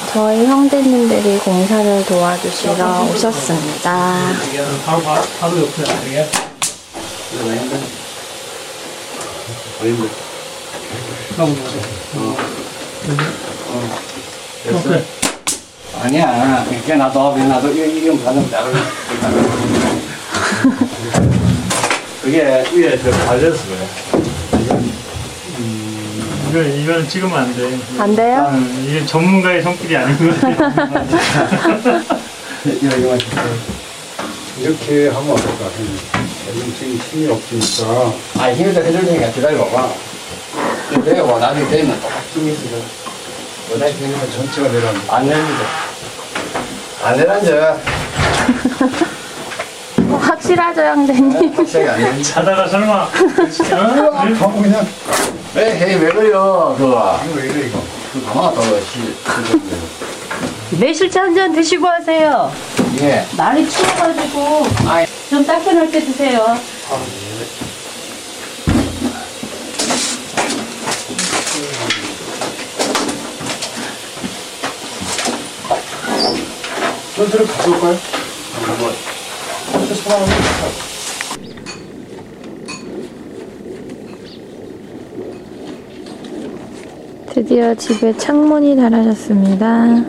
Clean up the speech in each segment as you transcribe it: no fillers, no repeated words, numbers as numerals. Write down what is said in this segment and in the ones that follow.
저희 형제님들이 공사를 도와주시러 오셨습니다. 바로 옆에 아니야? 됐어? 아니야. 그냥 나도 이건 받으면 나를. 그게 위에 저 발렸어. 이거는 찍으면 안 돼. 안 돼요? 이게 전문가의 손길이 아닌 거야. 이렇게 하면 어떨 것 같아? 지금 힘이 없으니까. 아, 힘을 해줄 테니까 기다려봐. 그래요. 나중에 되면 똑같이 힘이 있어. 원래 되면 전체가 내려앉아. 안 내립니다. 안 내려앉아. 확실하죠, 형제님? 확실하게 안 내립니다. 자다가 설마. 하고 그냥. 왜 그래요, 그거. 이거 왜 이래, 이거? 그 가만 둬, 매실차 한 잔 드시고 하세요. 예. 날이 추워가지고 아이. 좀 따끈할 때 드세요. 전체를 가져올까요? 드디어 집에 창문이 달아졌습니다.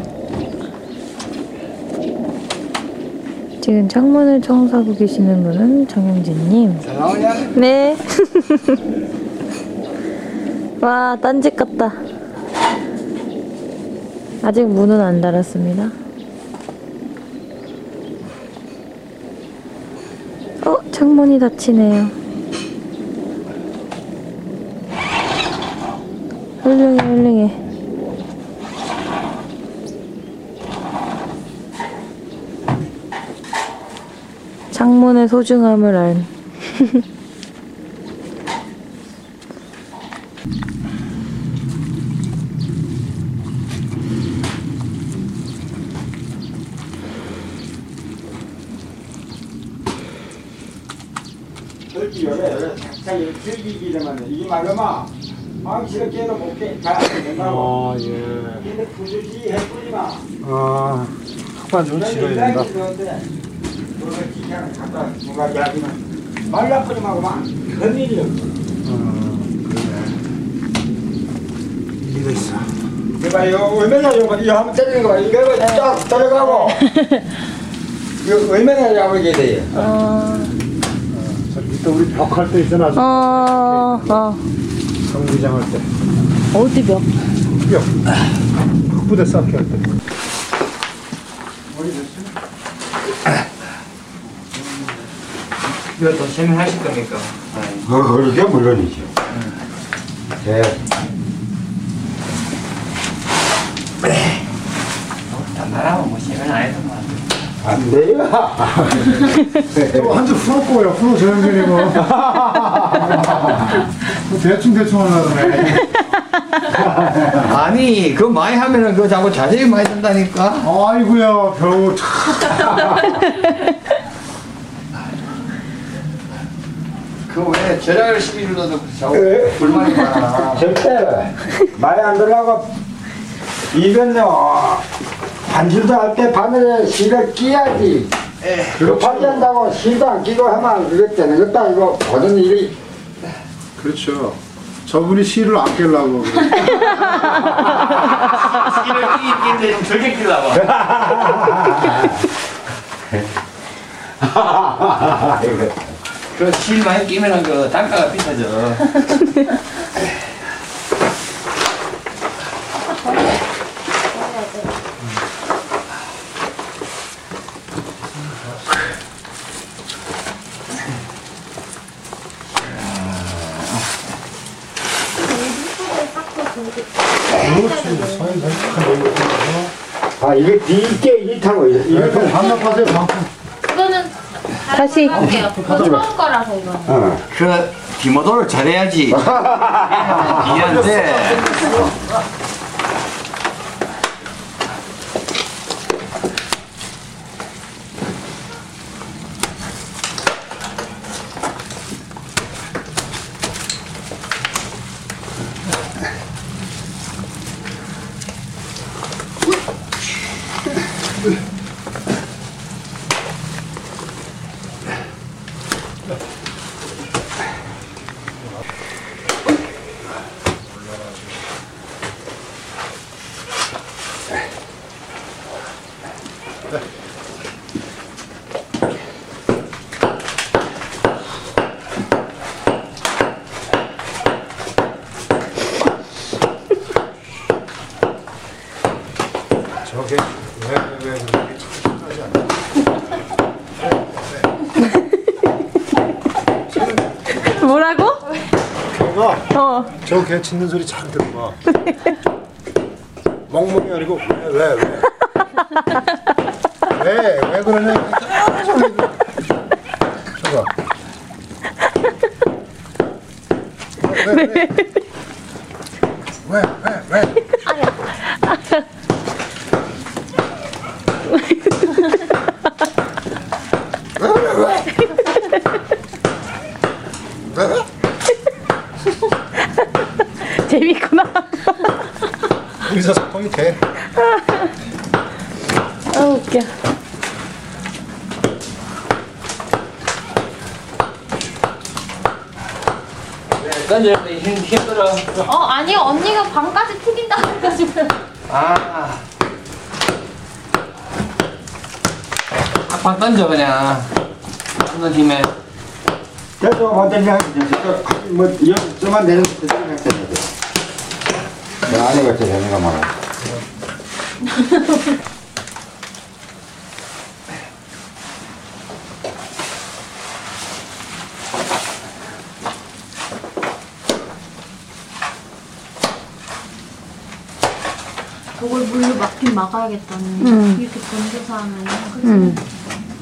지금 창문을 청소하고 계시는 분은 정영진님. 잘 나오냐? 네. 와, 딴집 같다. 아직 문은 안 달았습니다. 창문이 닫히네요. 훌륭해, 훌륭해. 창문의 소중함을 알. 저기 열에 작작이 즐기기만 이게 말이야. 망치럽게도 못해. 다 된다고. 예. 근데 부주지 해뿌리 마. 흑반 좀 지어야 된다. 그러면 기계를 갖다 누가 야기는 말라뿌리 마고 막 큰일이야. 이거 있어. 내가 이거 얼마나 이거 한번 때리는 거 봐. 이거 쫙 들어가고. 이거 얼마나 야물게 돼. 이따 우리 벽 할 때 있잖아. 경기장 할 때. 어디 벽? 벽. 흙부대 쌓기 할 때. 이거 더 세면하실 겁니까? 그게 물론이죠. 네. 단단하면 뭐 세면 안 해도 뭐. 안 돼요. 한줄 풀었고, 야, 풀어, 조영진이고. 대충 하려네. 아니, 그거 많이 하면은 그거 자꾸 자세히 많이 든다니까? 아이고야, 별거 참. 그 왜 절약을 시키려도 자꾸 에? 불만이 많아. 절대 많이 안 들라고 이건요 반실도 할 때 바늘에 실을 끼야지. 급하게 한다고 실도 안 끼고 하면 그게 되는 것도 아니고 모든 일이. 그렇죠. 저분이 시를 안 깨려고. 이를 끼는데 좀 적게 끼려고. 그 실 많이 끼면은 그 단가가 비싸져. 아 이게 뒤게 이 타고 이거 반납하세요, 반납. 이거는 다시. 할게요. 이거 처음 거라서 이거. 그 디모도를 잘해야지. 이한테. 저게 왜 그렇게 착하지 않나? 뭐라고? 걔가 저 개 짖는 소리 잘 들어봐. 멍멍이 아니고 왜 그러냐? 저거 왜? 재밌구나. 의사소통이 돼. 아 웃겨. 던지는데 힘들어. 아니요. 언니가 방까지 튀긴다고 해가지고. 아. 팍팍 던져 그냥. 던는 힘에. 대충 완전히 뭐 여기서만 내는 것도 생각해야 돼. 내가 안에 같이 되는 거 말아. 그걸 물로 막긴 막아야겠다니. 이렇게 던져서 하면. 그치?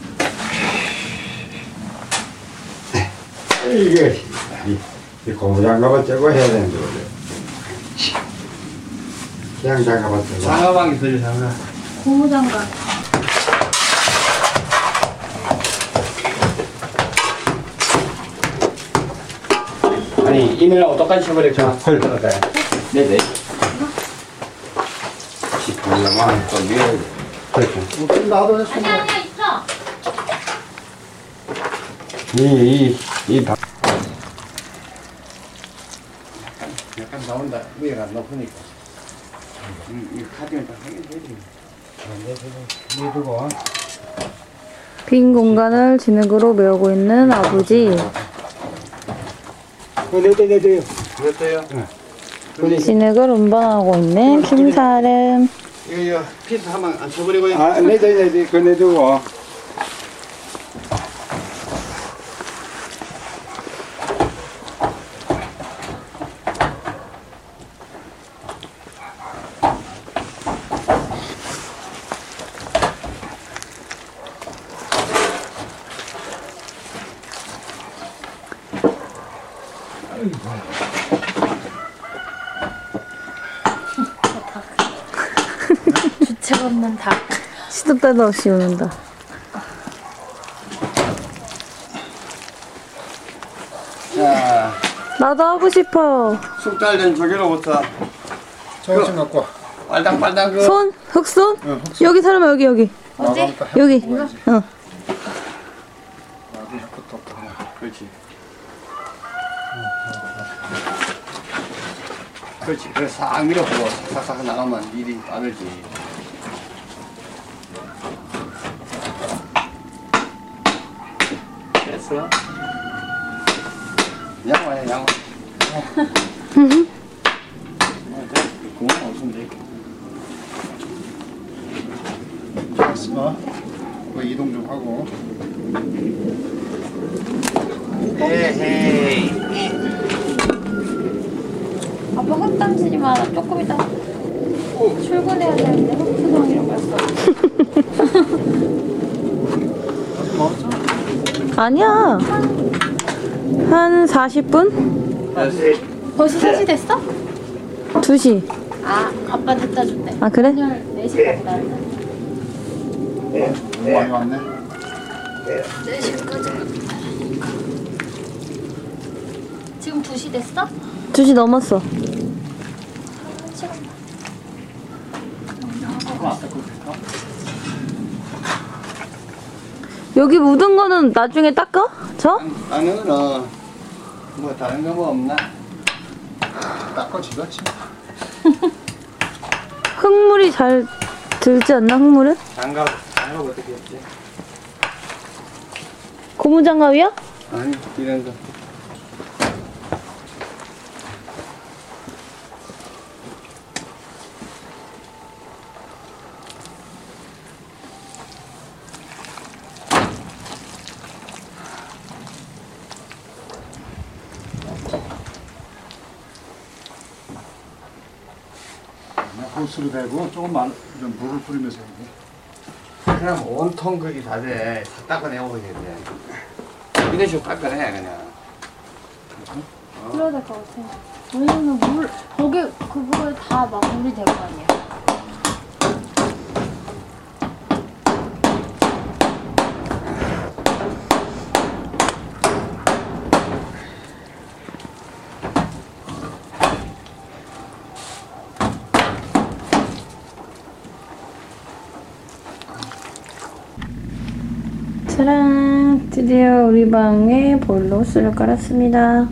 이게 이 고무장갑을 째고 해야 되는데 원래. 그냥 장갑을 째고. 장가방이 들려 장가. 고무장갑. 아니 이메일하고 똑같이 해버릴까? 헐. 네네. 그러면 또 위에 그렇죠. 나도 했어. 아니야 있어. 이 약간 나온다. 위에가 높으니까. 이 카드는 다 하긴 되지. 이두고 빈 공간을 진흙으로 메우고 있는 아버지. 네네네네. 그랬어요? 진흙을 운반하고 있는 김사름. 이거 피스 한번 안 쳐버리고요. 아, 네네네. 그 내두고. 주책 없는 닭. 시도 때도 없이 우는다. 자, 나도 하고 싶어. 숙달된 조개로부터 저거 좀 갖고 와. 빨당빨당 그 손? 흑손? 응, 흑손. 여기 사람아 여기. 어디? 여기. 어. 나도 것도 없다. 그렇지. 그렇지. 그래서 싹 밀어보고 싹싹 나가면 일이 빠르지. 됐어? 양호해, 양호. 구멍 없으면 돼. 됐어. 뭐 이동 좀 하고. 에헤이. 아빠 흙 던지지 마. 나 조금 이따 출근해야 되는데 흙수동이라고 했어. 아니야. 한 40분? 벌써 3시 됐어? 2시. 아, 아빠 늦다 줬대. 아 그래? 오늘 4시까지 나왔다. 너무 많이 왔네. 4시까지. 지금 2시 됐어? 2시 넘었어. 시간 봐. 여기 묻은 거는 나중에 닦아? 저? 안으로 뭐 다른 거 뭐 없나? 닦아지겠지. 흙물이 잘 들지 않나, 흙물은? 장갑 어떻게 했지? 고무장갑이야? 아니 이런 거. 호스로 대고 조금만 좀 물을 뿌리면서 해야 돼. 그냥 온통 거기 다 돼. 다 닦아내고 있는데. 이런 식으로 깎아내 그냥. 그래야 될 것 같아. 왜냐면 물, 거기, 그거에 다 막 물이 될 거 아니야. 짜란! 드디어 우리 방에 보일러 호스를 깔았습니다.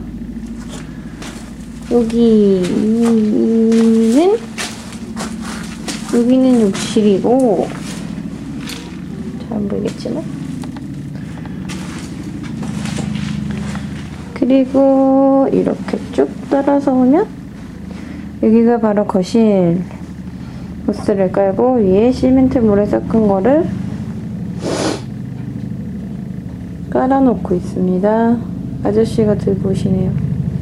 여기는 욕실이고, 잘 안 보이겠지만. 그리고 이렇게 쭉 따라서 오면 여기가 바로 거실. 호스를 깔고 위에 시멘트 물에 섞은 거를 깔아놓고 있습니다. 아저씨가 들고 오시네요.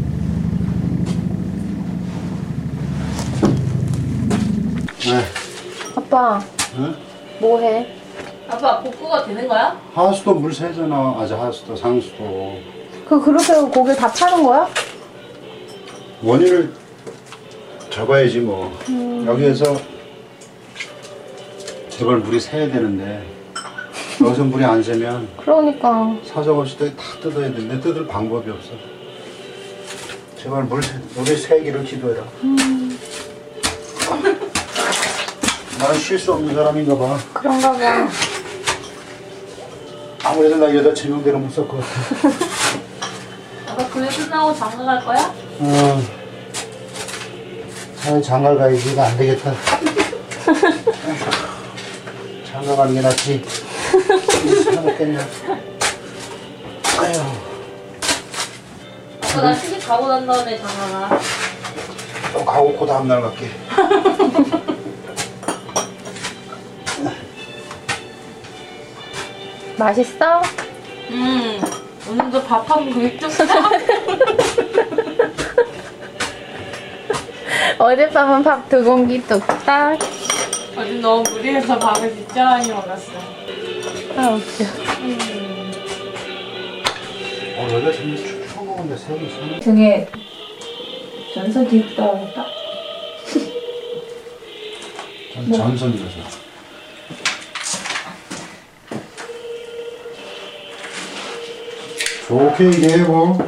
네. 아빠, 응? 뭐 해? 아빠 복구가 되는 거야? 하수도 물 새잖아. 아직 하수도 상수도. 그렇게 고기 다 파는 거야? 원인을 잡아야지 뭐. 여기에서 제발 물이 새야 되는데 여기서 물이 안 새면 그러니까. 사정없이 다 뜯어야 되는데 뜯을 방법이 없어. 제발 물이 새기를 기도해라. 나는 쉴 수 없는 사람인가 봐. 그런가 봐. 아무래도 나 여자 제명대로 못 살 것 같아. 아빠 그게 끝나고 장가 갈 거야? 차라리 장가를 가야지. 이거 안 되겠다. 장가 가는 게 낫지. 사먹겠냐. 아휴. 아빠 나 시집 가고 난 다음에 장가 가. 또 가고 그 다음날 갈게. 맛있어? 오늘도 밥 한 그릇 쭉 어젯밤은 밥 2공기 뚝딱. 어제 너무 무리해서 밥을 진짜 많이 먹었어. 아, 웃겨. 여자 지금 추워 먹는데 새우를 사네. 등에 전선 뒷다 오겠다. 전선이라서. 좋게 얘기해보.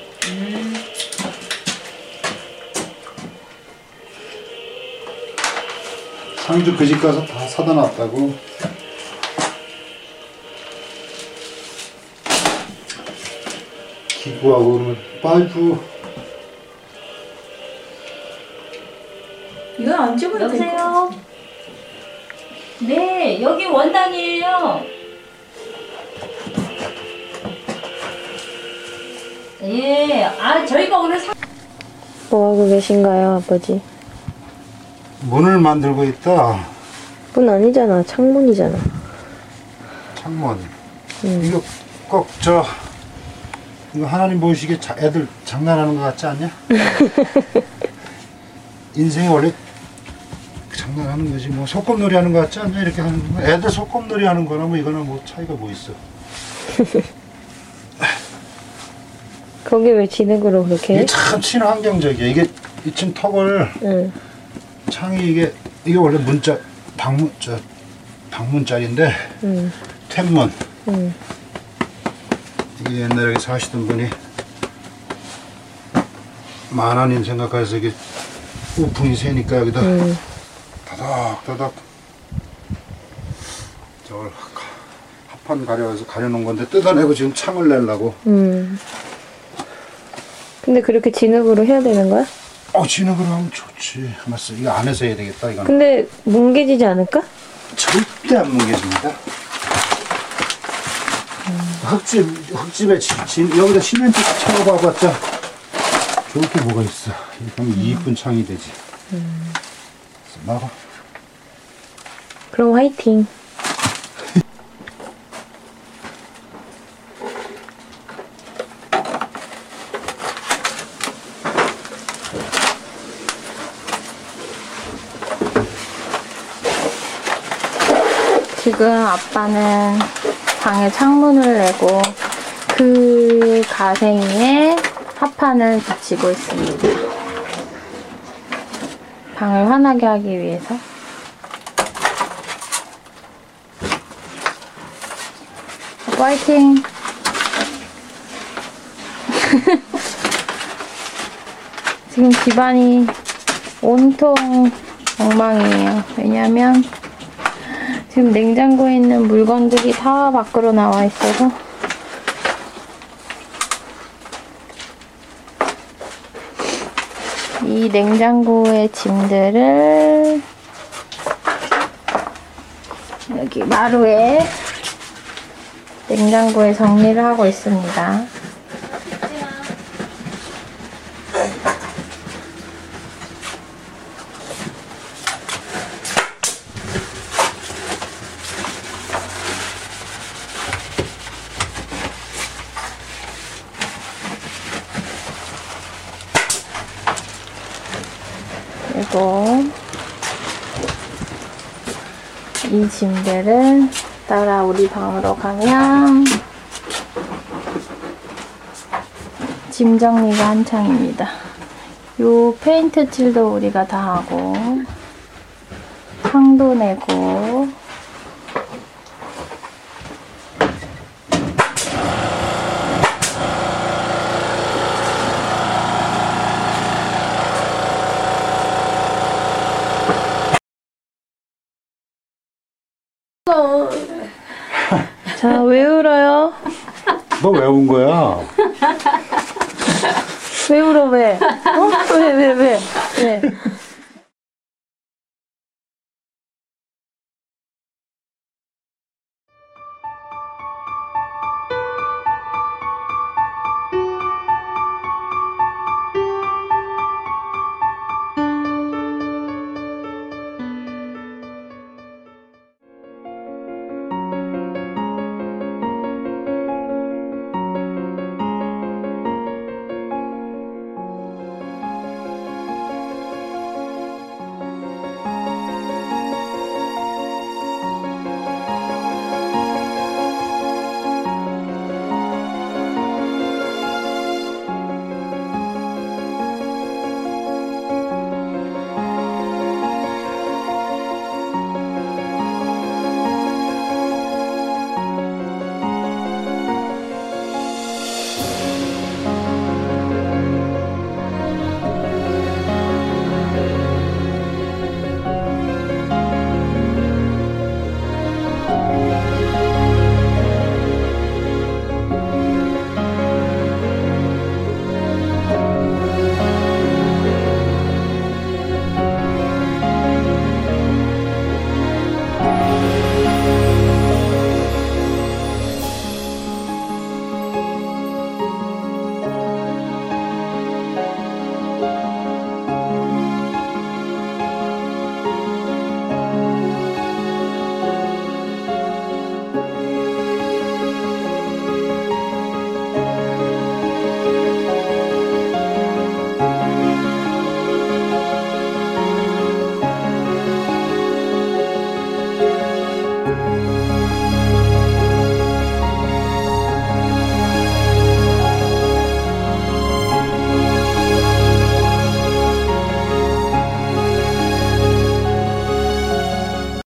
상주 그 집 가서 다 사다 놨다고. 기구하고 그러면 파이프. 이건 안 찍어도 될 것 같아. 여보세요? 네, 여기 원당이에요. 예, 저희가 오늘 뭐하고 계신가요, 아버지? 문을 만들고 있다. 문 아니잖아, 창문이잖아. 창문. 이거 꼭 이거 하나님 보시기에 애들 장난하는 것 같지 않냐? 인생이 원래 장난하는 거지 뭐. 소꿉놀이 하는 것 같지 않냐? 이렇게 하는 거. 애들 소꿉놀이 하는 거나 뭐 이거나 뭐 차이가 뭐 있어. 거기 왜 진흙으로 그렇게 해? 이게 참 친환경적이야. 이게 이층 턱을 응. 창이 이게 원래 방문짜리인데 응. 툇문. 응. 이게 옛날에 여기 사시던 분이 만한인 생각해서 이게 우풍이 새니까 여기다 다닥다닥 저걸 합판 가려서 가려놓은 건데 뜯어내고 지금 창을 내려고. 근데 그렇게 진흙으로 해야 되는 거야? 진흙으로 하면 좋지. 맞어. 이거 안에서 해야 되겠다. 이거는. 근데 뭉개지지 않을까? 절대 안 뭉개집니다. 흙집에 여기다 시멘트 채워봐봤자 좋을 게 뭐가 있어. 그럼 이쁜 창이 되지. 나가. 그럼 화이팅. 지금 아빠는 방에 창문을 내고 그 가생이에 합판을 붙이고 있습니다. 방을 환하게 하기 위해서. 파이팅! 지금 집안이 온통 엉망이에요. 왜냐면 지금 냉장고에 있는 물건들이 다 밖으로 나와 있어서 이 냉장고의 짐들을 여기 마루에 냉장고에 정리를 하고 있습니다. 그리고 이 짐들을 따라 우리 방으로 가면 짐 정리가 한창입니다. 요 페인트 칠도 우리가 다 하고 창도 내고 자, 왜 울어요? 너 왜 온 거야? 왜 울어, 왜? 왜?